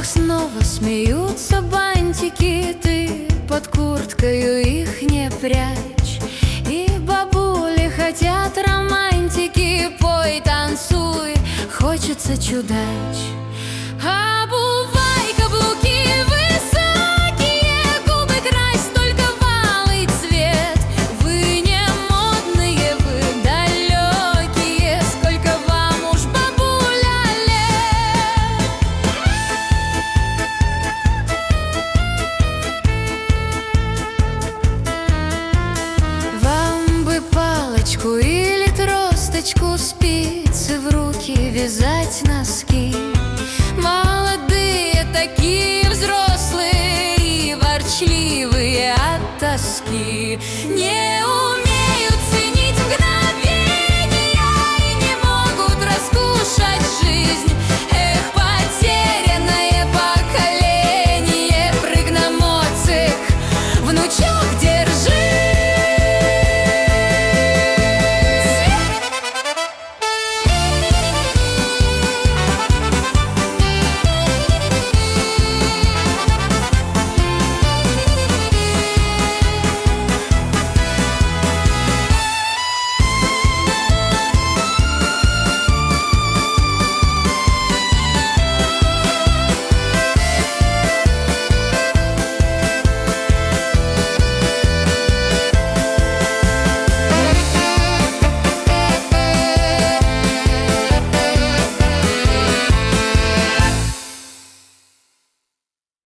ушах снова смеются бантики, ты под курткою их не прячь. И бабули хотят романтики, пой, танцуй, хочется чудач. Обувай каблуки высокие, губы крась, только в алый цвет. Вы не модные, вы далекие, сколько вам уж, бабуля, лет. Вам бы палочку или тросточку, спицы в руки, вязать носки. Молодые такие, взрослые и ворчливые от тоски. Не умеют ценить мгновения и не могут раскушать жизнь.